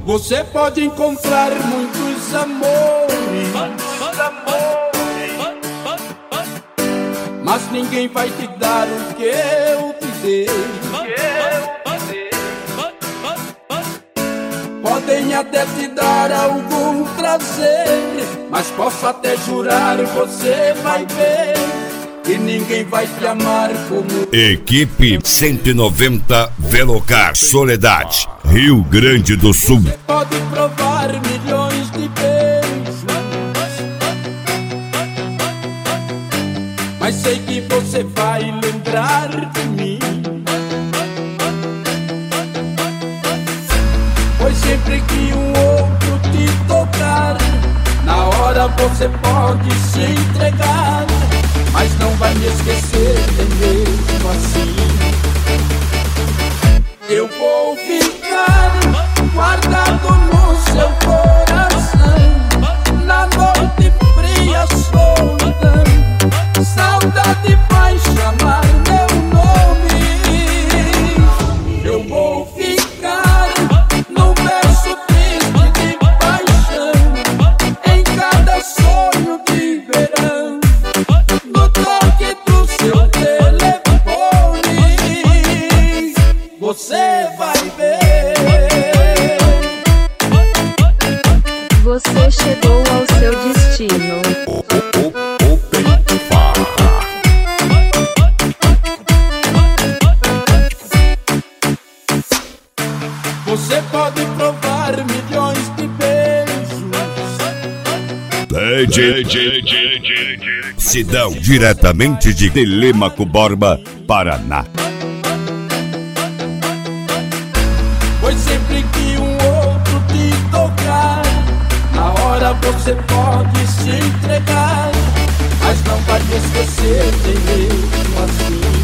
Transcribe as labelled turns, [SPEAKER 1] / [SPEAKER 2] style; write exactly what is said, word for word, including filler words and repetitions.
[SPEAKER 1] Você pode encontrar muitos amores, muitos amores, mas ninguém vai te dar o que eu te dei. Podem até te dar algum prazer, mas posso até jurar, você vai ver, e ninguém vai te amar como...
[SPEAKER 2] Equipe cento e noventa Velocar, Soledade, Rio Grande do Sul.
[SPEAKER 1] Você pode provar milhões de beijos, mas sei que você vai lembrar de mim. Pois sempre que um outro te tocar, na hora você pode se entregar, mas não vai me esquecer nem mesmo assim. Eu vou ficar guardado no seu coração, na noite fria, solidão, saudade vai chamar meu nome. Eu vou ficar num verso triste de paixão, em cada sonho de verão, no toque do seu telefone, você vai ver.
[SPEAKER 3] Você chegou ao seu destino.
[SPEAKER 1] Você pode provar milhões de beijos.
[SPEAKER 2] Sidão, diretamente de Telêmaco Borba, Paraná.
[SPEAKER 1] Pois sempre que um outro te tocar, na hora você pode se entregar, mas não vai me esquecer nem mesmo assim.